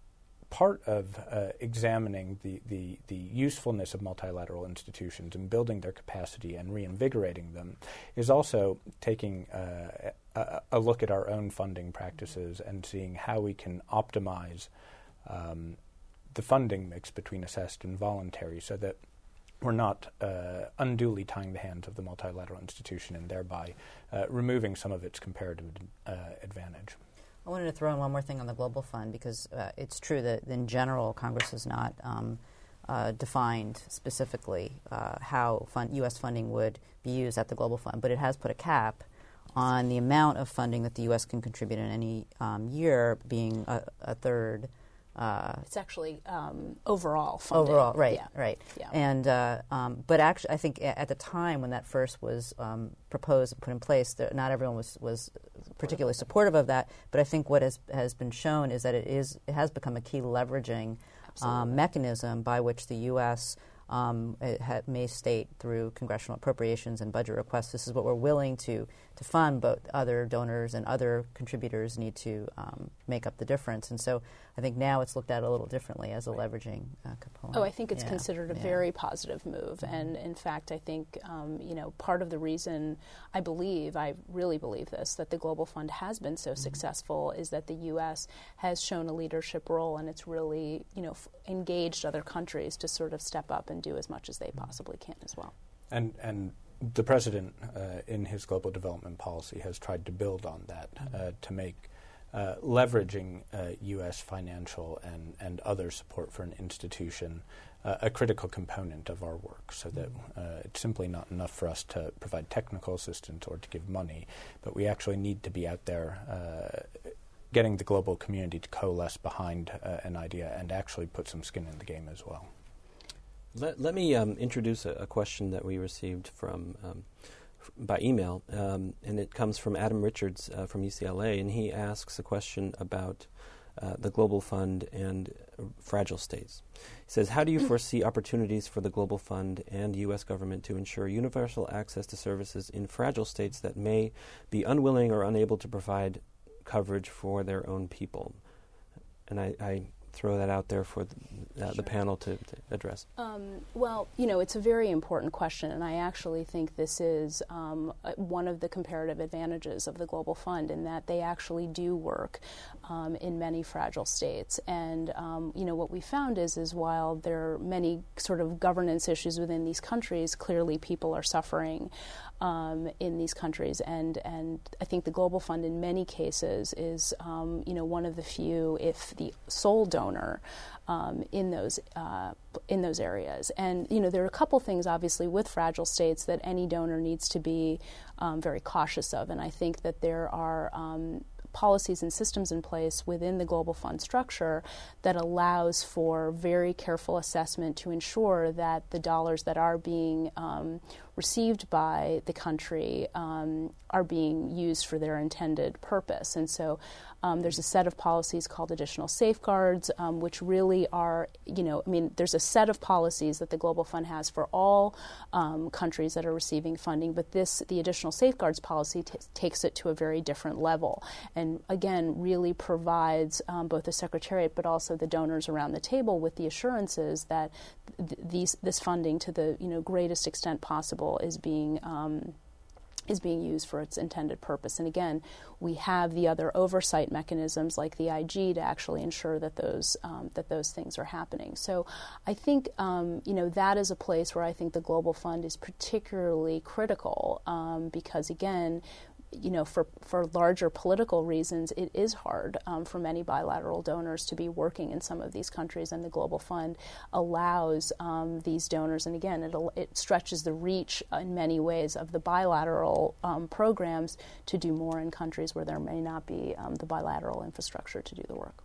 part of uh, examining the, the, the usefulness of multilateral institutions and building their capacity and reinvigorating them is also taking uh, a, a look at our own funding practices and seeing how we can optimize um, the funding mix between assessed and voluntary so that we're not uh, unduly tying the hands of the multilateral institution and thereby uh, removing some of its comparative uh, advantage. I wanted to throw in one more thing on the Global Fund because uh, it's true that in general Congress has not um, uh, defined specifically uh, how fund, U S funding would be used at the Global Fund, but it has put a cap on the amount of funding that the U S can contribute in any um, year, being a, a third. Uh, it's actually um, overall funding. Overall, right, yeah. right. Yeah. And uh, um, but actually, I think at the time when that first was um, proposed and put in place, there, not everyone was, was particularly supportive of that. But I think what has has been shown is that it is it has become a key leveraging um, mechanism by which the U S Um, it ha- may state through congressional appropriations and budget requests, this is what we're willing to, to fund, but other donors and other contributors need to um, make up the difference. And so I think now it's looked at a little differently as a leveraging uh, component. Oh, I think it's yeah. considered a yeah. very positive move. Mm-hmm. And in fact, I think, um, you know, part of the reason I believe, I really believe this, that the Global Fund has been so mm-hmm. successful is that the U S has shown a leadership role and it's really, you know, f- engaged other countries to sort of step up and do as much as they possibly can as well. And and the President, uh, in his global development policy, has tried to build on that uh, to make uh, leveraging uh, U S financial and, and other support for an institution uh, a critical component of our work, so that uh, it's simply not enough for us to provide technical assistance or to give money, but we actually need to be out there uh, getting the global community to coalesce behind uh, an idea and actually put some skin in the game as well. Let, let me um, introduce a, a question that we received from um, f- by email, um, and it comes from Adam Richards uh, from U C L A, and he asks a question about uh, the Global Fund and uh, fragile states. He says, how do you foresee opportunities for the Global Fund and U S government to ensure universal access to services in fragile states that may be unwilling or unable to provide coverage for their own people? And I, I throw that out there for the, uh, Sure. the panel to, to address. Um, well, you know, it's a very important question, and I actually think this is um, uh, one of the comparative advantages of the Global Fund in that they actually do work um, in many fragile states. And, um, you know, what we found is, is while there are many sort of governance issues within these countries, clearly people are suffering um, in these countries. And, and I think the Global Fund in many cases is, um, you know, one of the few, if the sole donor, Um, in those uh, in those areas. And you know, there are a couple things obviously with fragile states that any donor needs to be um, very cautious of, and I think that there are um, policies and systems in place within the Global Fund structure that allows for very careful assessment to ensure that the dollars that are being um, received by the country um, are being used for their intended purpose. And so um, there's a set of policies called additional safeguards, um, which really are, you know, I mean, there's a set of policies that the Global Fund has for all um, countries that are receiving funding, but this, the additional safeguards policy t- takes it to a very different level. And again, really provides um, both the Secretariat but also the donors around the table with the assurances that th- these, this funding to the, you know, greatest extent possible is being um, is being used for its intended purpose. And again, we have the other oversight mechanisms like the I G to actually ensure that those um, that those things are happening. So I think um, you know, that is a place where I think the Global Fund is particularly critical um, because again, you know, for, for larger political reasons, it is hard um, for many bilateral donors to be working in some of these countries, and the Global Fund allows um, these donors, and again, it, it stretches the reach in many ways of the bilateral um, programs to do more in countries where there may not be um, the bilateral infrastructure to do the work.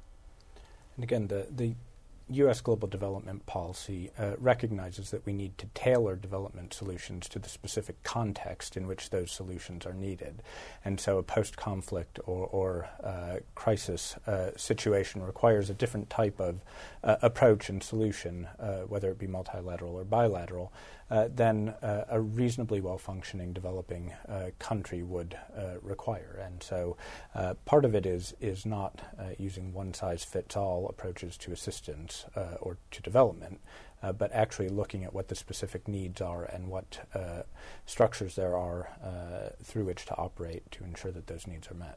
And again, the, the U S global development policy uh, recognizes that we need to tailor development solutions to the specific context in which those solutions are needed. And so a post-conflict or, or uh, crisis uh, situation requires a different type of uh, approach and solution, uh, whether it be multilateral or bilateral, uh, than uh, a reasonably well-functioning developing uh, country would uh, require. And so uh, part of it is, is not uh, using one-size-fits-all approaches to assistance Uh, or to development, uh, but actually looking at what the specific needs are and what uh, structures there are uh, through which to operate to ensure that those needs are met.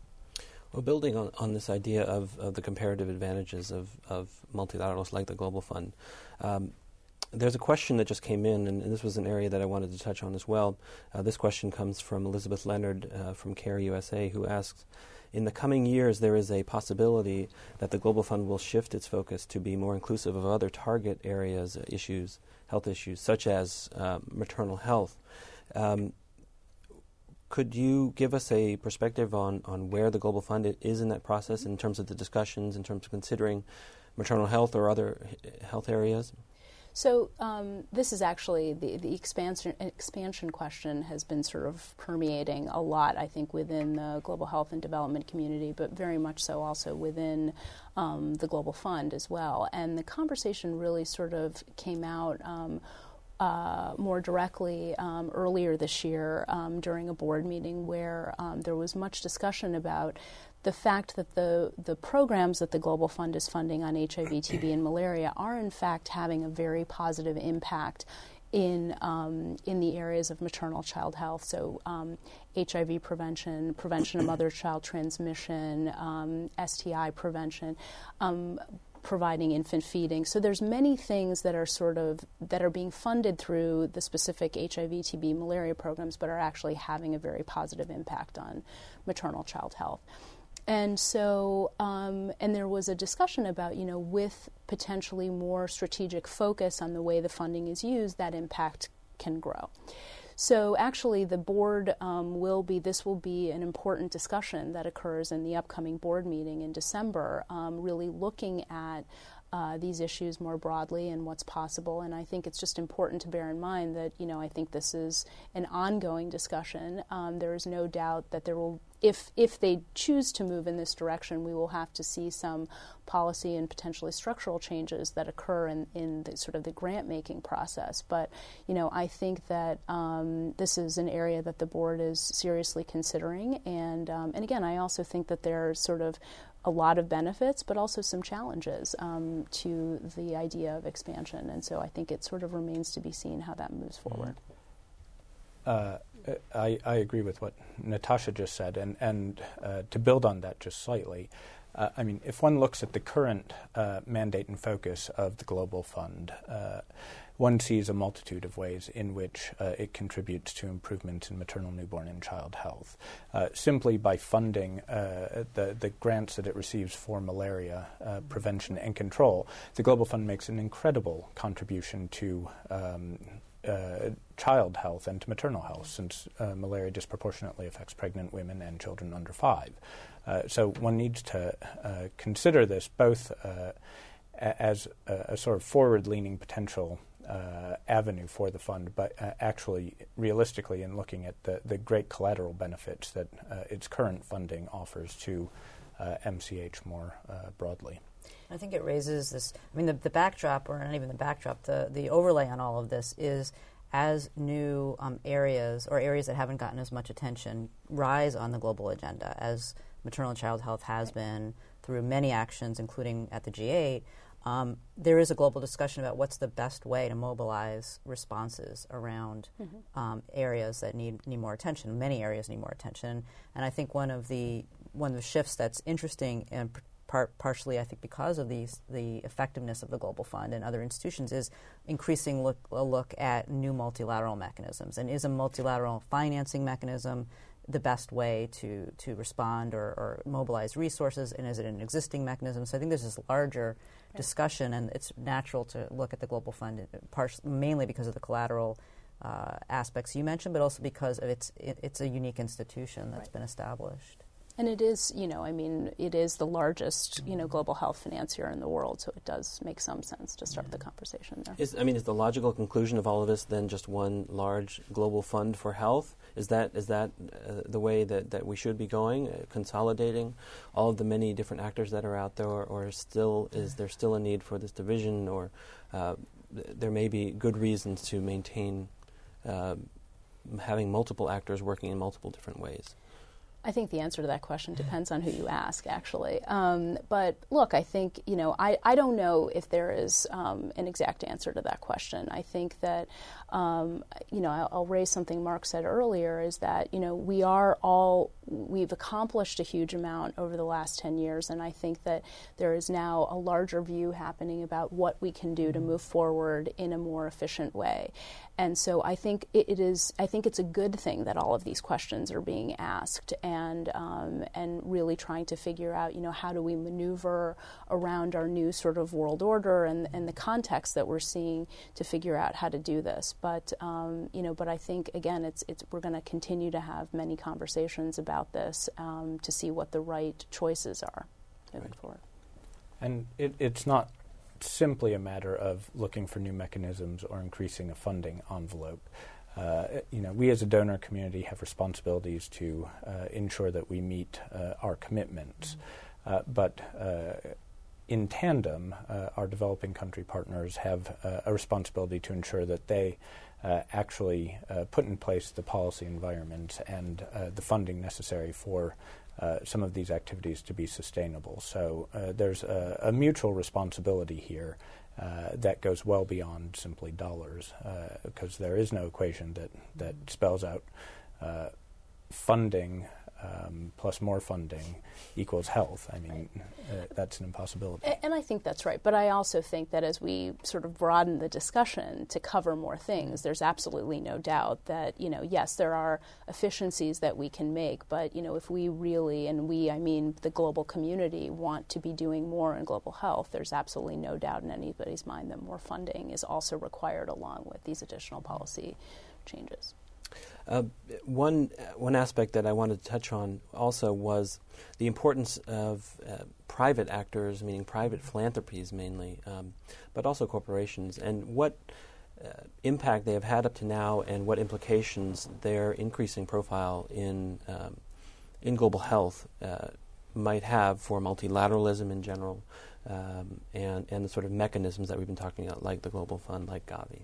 Well, building on, on this idea of, of the comparative advantages of, of multilaterals like the Global Fund, um, there's a question that just came in, and, and this was an area that I wanted to touch on as well. Uh, this question comes from Elizabeth Leonard uh, from CARE U S A, who asks, in the coming years, there is a possibility that the Global Fund will shift its focus to be more inclusive of other target areas, uh, issues, health issues, such as uh, maternal health. Um, could you give us a perspective on, on where the Global Fund is in that process in terms of the discussions, in terms of considering maternal health or other h- health areas? So um, this is actually the, the expansion expansion question has been sort of permeating a lot, I think, within the global health and development community, but very much so also within um, the Global Fund as well. And the conversation really sort of came out um, uh, more directly um, earlier this year um, during a board meeting where um, there was much discussion about the fact that the, the programs that the Global Fund is funding on H I V, T B, and malaria are in fact having a very positive impact in um, in the areas of maternal child health. So um, H I V prevention, prevention of mother-child transmission, um, S T I prevention, um, providing infant feeding. So there's many things that are sort of that are being funded through the specific H I V, T B, malaria programs, but are actually having a very positive impact on maternal child health. And so, um, and there was a discussion about, you know, with potentially more strategic focus on the way the funding is used, that impact can grow. So actually the board um, will be, this will be an important discussion that occurs in the upcoming board meeting in December, um, really looking at Uh, these issues more broadly and what's possible. And I think it's just important to bear in mind that, you know, I think this is an ongoing discussion. Um, there is no doubt that there will, if if they choose to move in this direction, we will have to see some policy and potentially structural changes that occur in, in the sort of the grant-making process. But, you know, I think that um, this is an area that the board is seriously considering. And, um, and again, I also think that there are sort of a lot of benefits, but also some challenges um, to the idea of expansion. And so I think it sort of remains to be seen how that moves forward. Uh, I, I agree with what Natasha just said, and, and uh, to build on that just slightly, uh, I mean, if one looks at the current uh, mandate and focus of the Global Fund, uh, one sees a multitude of ways in which uh, it contributes to improvements in maternal, newborn, and child health. Uh, simply by funding uh, the, the grants that it receives for malaria uh, prevention and control, the Global Fund makes an incredible contribution to um, uh, child health and to maternal health, since uh, malaria disproportionately affects pregnant women and children under five. Uh, so one needs to uh, consider this both uh, as a, a sort of forward-leaning potential Uh, avenue for the fund, but uh, actually realistically in looking at the, the great collateral benefits that uh, its current funding offers to uh, M C H more uh, broadly. I think it raises this, I mean, the, the backdrop, or not even the backdrop, the, the overlay on all of this is as new um, areas, or areas that haven't gotten as much attention, rise on the global agenda, as maternal and child health has been through many actions, including at the G eight, Um, there is a global discussion about what's the best way to mobilize responses around mm-hmm. um, areas that need need more attention. Many areas need more attention, and I think one of the one of the shifts that's interesting, and part partially I think because of these the effectiveness of the Global Fund and other institutions, is increasing look a look at new multilateral mechanisms. And is a multilateral financing mechanism the best way to to respond or, or mobilize resources, and is it an existing mechanism? So I think there's this larger discussion, and it's natural to look at the Global Fund par- mainly because of the collateral uh, aspects you mentioned, but also because of its it, it's a unique institution that's right. been established. And it is, you know, I mean, it is the largest, you know, global health financier in the world, so it does make some sense to start the conversation there. Is, I mean, is the logical conclusion of all of this then just one large global fund for health? Is that is that uh, the way that, that we should be going, uh, consolidating all of the many different actors that are out there, or, or still is there still a need for this division, or uh, th- there may be good reasons to maintain uh, having multiple actors working in multiple different ways? I think the answer to that question depends on who you ask, actually. Um, but look, I think, you know, I, I don't know if there is um, an exact answer to that question. I think that, um, you know, I'll, I'll raise something Mark said earlier, is that, you know, we are all, we've accomplished a huge amount over the last ten years, and I think that there is now a larger view happening about what we can do to move forward in a more efficient way. And so I think it, it is, I think it's a good thing that all of these questions are being asked, and um, and really trying to figure out, you know, how do we maneuver around our new sort of world order and, and the context that we're seeing to figure out how to do this. But, um, you know, but I think, again, it's, it's we're going to continue to have many conversations about this um, to see what the right choices are moving right. forward. And it, it's not simply a matter of looking for new mechanisms or increasing a funding envelope. Uh, you know, we as a donor community have responsibilities to uh, ensure that we meet uh, our commitments. Mm-hmm. Uh, but uh, in tandem, uh, our developing country partners have uh, a responsibility to ensure that they uh, actually uh, put in place the policy environment and uh, the funding necessary for Uh, some of these activities to be sustainable. So uh, there's a, a mutual responsibility here uh, that goes well beyond simply dollars, because uh, there is no equation that, that spells out uh, funding um, plus more funding equals health. I mean, uh, that's an impossibility. And, and I think that's right. But I also think that as we sort of broaden the discussion to cover more things, there's absolutely no doubt that, you know, yes, there are efficiencies that we can make. But, you know, if we really, and we, I mean, the global community, want to be doing more in global health, there's absolutely no doubt in anybody's mind that more funding is also required along with these additional policy changes. Uh, one one aspect that I wanted to touch on also was the importance of uh, private actors, meaning private philanthropies mainly, um, but also corporations, and what uh, impact they have had up to now, and what implications their increasing profile in um, in global health uh, might have for multilateralism in general, um, and and the sort of mechanisms that we've been talking about, like the Global Fund, like Gavi.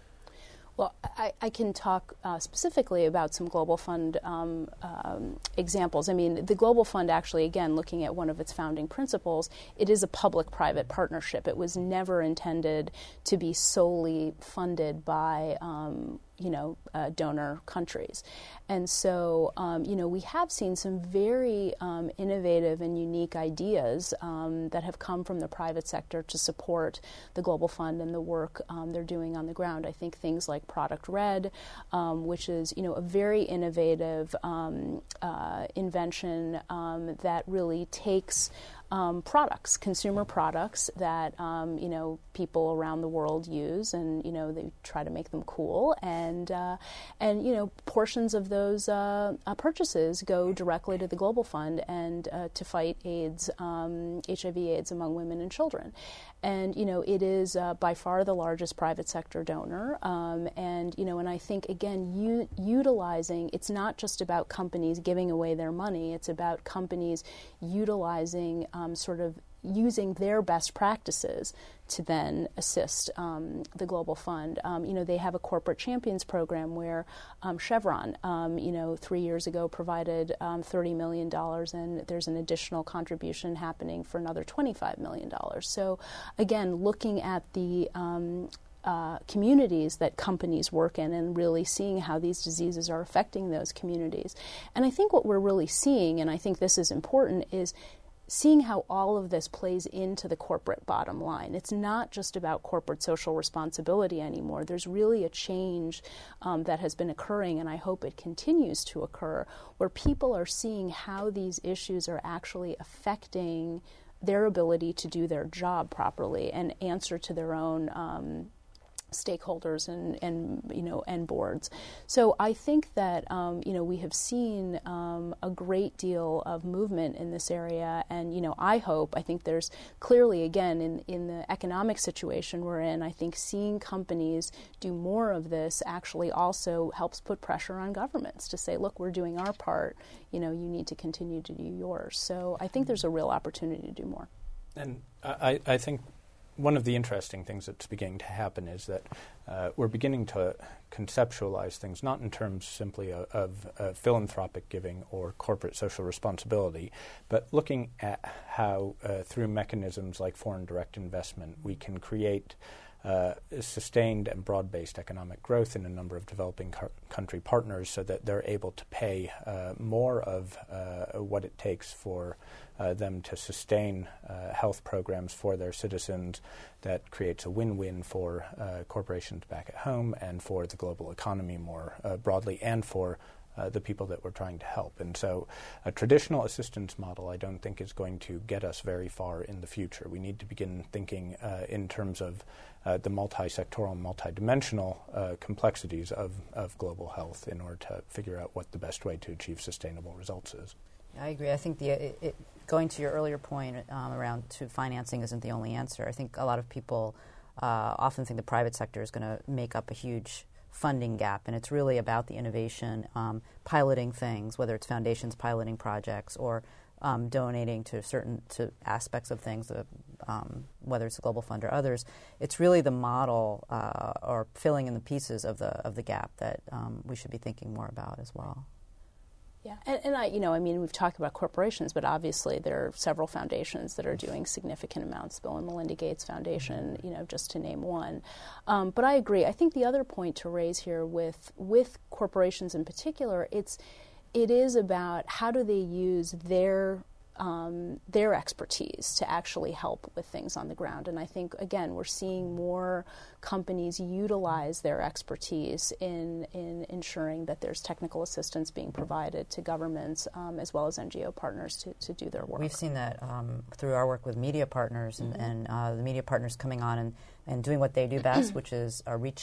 Well, I, I can talk uh, specifically about some Global Fund um, um, examples. I mean, the Global Fund actually, again, looking at one of its founding principles, it is a public-private partnership. It was never intended to be solely funded by um, you know, uh, donor countries. And so, um, you know, we have seen some very um, innovative and unique ideas um, that have come from the private sector to support the Global Fund and the work um, they're doing on the ground. I think things like Product Red, um, which is, you know, a very innovative um, uh, invention um, that really takes Um, products, consumer products that um, you know people around the world use, and you know they try to make them cool, and uh, and you know portions of those uh, uh, purchases go directly to the Global Fund and uh, to fight AIDS, um, H I V/AIDS among women and children, and you know it is uh, by far the largest private sector donor, um, and you know and I think again u- utilizing it's not just about companies giving away their money, it's about companies utilizing Um, sort of using their best practices to then assist um, the Global Fund. Um, you know, they have a corporate champions program where um, Chevron, um, you know, three years ago provided um, thirty million dollars, and there's an additional contribution happening for another twenty-five million dollars. So, again, looking at the um, Uh, communities that companies work in and really seeing how these diseases are affecting those communities. And I think what we're really seeing, and I think this is important, is seeing how all of this plays into the corporate bottom line. It's not just about corporate social responsibility anymore. There's really a change um, that has been occurring, and I hope it continues to occur, where people are seeing how these issues are actually affecting their ability to do their job properly and answer to their own um, stakeholders and, and you know and boards. So I think that um, you know we have seen um, a great deal of movement in this area, and you know I hope I think there's clearly again in in the economic situation we're in, I think seeing companies do more of this actually also helps put pressure on governments to say, look, we're doing our part, you know you need to continue to do yours. So I think there's a real opportunity to do more. And I, I think one of the interesting things that's beginning to happen is that uh, we're beginning to conceptualize things not in terms simply of, of uh, philanthropic giving or corporate social responsibility, but looking at how uh, through mechanisms like foreign direct investment we can create uh, sustained and broad-based economic growth in a number of developing car- country partners so that they're able to pay uh, more of uh, what it takes for Uh, them to sustain uh, health programs for their citizens. That creates a win-win for uh, corporations back at home and for the global economy more uh, broadly, and for uh, the people that we're trying to help. And so a traditional assistance model I don't think is going to get us very far in the future. We need to begin thinking uh, in terms of uh, the multi-sectoral, multi-dimensional uh, complexities of, of global health in order to figure out what the best way to achieve sustainable results is. I agree. I think the it, it, going to your earlier point um, around to financing isn't the only answer. I think a lot of people uh, often think the private sector is going to make up a huge funding gap, and it's really about the innovation, um, piloting things, whether it's foundations piloting projects or um, donating to certain to aspects of things, uh, um, whether it's the Global Fund or others. It's really the model uh, or filling in the pieces of the of the gap that um, we should be thinking more about as well. Yeah, and, and I, you know, I mean, we've talked about corporations, but obviously there are several foundations that are doing significant amounts. Bill and Melinda Gates Foundation, you know, just to name one. Um, but I agree. I think the other point to raise here with with corporations in particular, it's it is about how do they use their Um, their expertise to actually help with things on the ground. And I think, again, we're seeing more companies utilize their expertise in, in ensuring that there's technical assistance being provided to governments um, as well as N G O partners to, to do their work. We've seen that um, through our work with media partners and, mm-hmm. and uh, the media partners coming on and, and doing what they do best, which is uh, reach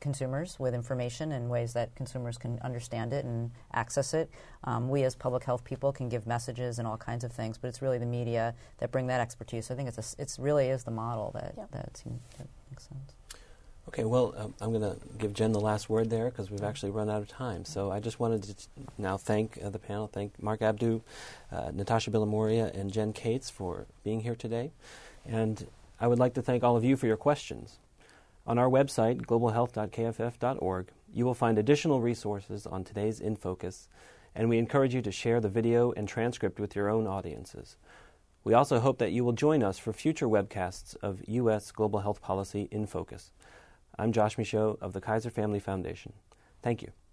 consumers with information in ways that consumers can understand it and access it. Um, we as public health people can give messages and all kinds of things, but it's really the media that bring that expertise. So I think it's a, it's really is the model that, yep. that, seems, that makes sense. Okay, well, um, I'm going to give Jen the last word there because we've actually run out of time. So I just wanted to t- now thank uh, the panel, thank Mark Abdo, uh, Natasha Villamoria, and Jen Cates for being here today. And I would like to thank all of you for your questions. On our website, global health dot k f f dot org, you will find additional resources on today's In Focus, and we encourage you to share the video and transcript with your own audiences. We also hope that you will join us for future webcasts of U S Global Health Policy In Focus. I'm Josh Michaud of the Kaiser Family Foundation. Thank you.